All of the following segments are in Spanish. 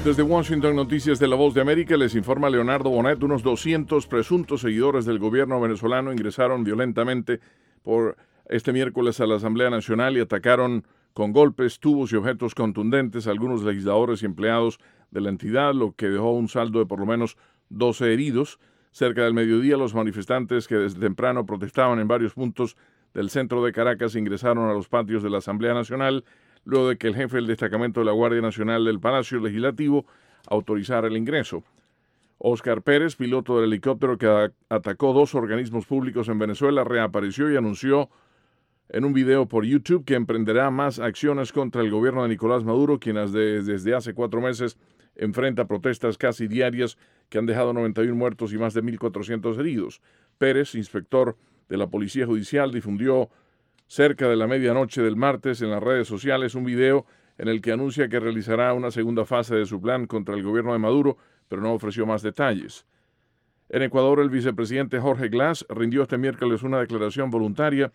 Desde Washington, Noticias de La Voz de América, les informa Leonardo Bonet. Unos 200 presuntos seguidores del gobierno venezolano ingresaron violentamente por este miércoles a la Asamblea Nacional y atacaron con golpes, tubos y objetos contundentes a algunos legisladores y empleados de la entidad, lo que dejó un saldo de por lo menos 12 heridos. Cerca del mediodía, los manifestantes que desde temprano protestaban en varios puntos del centro de Caracas ingresaron a los patios de la Asamblea Nacional, luego de que el jefe del destacamento de la Guardia Nacional del Palacio Legislativo autorizara el ingreso. Óscar Pérez, piloto del helicóptero que atacó 2 organismos públicos en Venezuela, reapareció y anunció en un video por YouTube que emprenderá más acciones contra el gobierno de Nicolás Maduro, quien desde hace 4 meses enfrenta protestas casi diarias que han dejado 91 muertos y más de 1.400 heridos. Pérez, inspector de la Policía Judicial, difundió cerca de la medianoche del martes en las redes sociales un video en el que anuncia que realizará una segunda fase de su plan contra el gobierno de Maduro, pero no ofreció más detalles. En Ecuador, el vicepresidente Jorge Glass rindió este miércoles una declaración voluntaria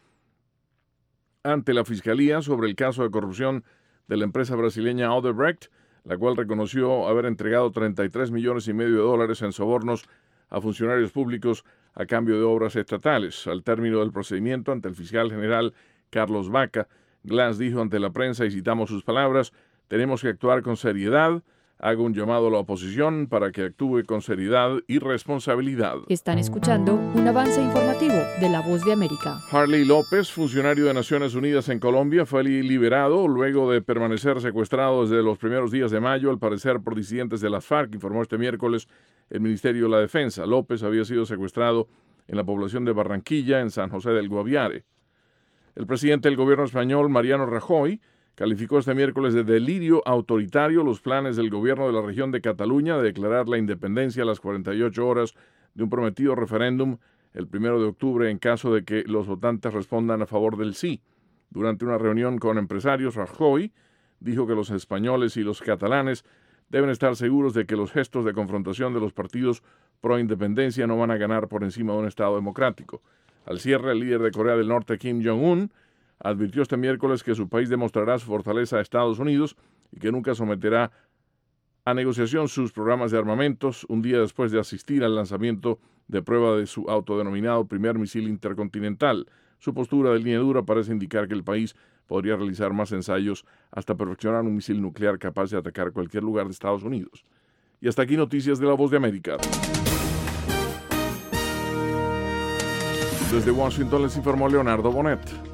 ante la Fiscalía sobre el caso de corrupción de la empresa brasileña Odebrecht, la cual reconoció haber entregado $33,5 millones en sobornos a funcionarios públicos a cambio de obras estatales. Al término del procedimiento ante el fiscal general Carlos Vaca, Glass dijo ante la prensa, y citamos sus palabras: «Tenemos que actuar con seriedad. Hago un llamado a la oposición para que actúe con seriedad y responsabilidad». Están escuchando un avance informativo de La Voz de América. Harley López, funcionario de Naciones Unidas en Colombia, fue liberado luego de permanecer secuestrado desde los primeros días de mayo, al parecer por disidentes de las FARC, informó este miércoles el Ministerio de la Defensa. López había sido secuestrado en la población de Barranquilla, en San José del Guaviare. El presidente del gobierno español, Mariano Rajoy, calificó este miércoles de delirio autoritario los planes del gobierno de la región de Cataluña de declarar la independencia a las 48 horas de un prometido referéndum el 1 de octubre en caso de que los votantes respondan a favor del sí. Durante una reunión con empresarios, Rajoy dijo que los españoles y los catalanes deben estar seguros de que los gestos de confrontación de los partidos pro-independencia no van a ganar por encima de un Estado democrático. Al cierre, el líder de Corea del Norte, Kim Jong-un, advirtió este miércoles que su país demostrará su fortaleza a Estados Unidos y que nunca someterá a negociación sus programas de armamentos, un día después de asistir al lanzamiento de prueba de su autodenominado primer misil intercontinental. Su postura de línea dura parece indicar que el país podría realizar más ensayos hasta perfeccionar un misil nuclear capaz de atacar cualquier lugar de Estados Unidos. Y hasta aquí Noticias de La Voz de América. Desde Washington les informó Leonardo Bonet.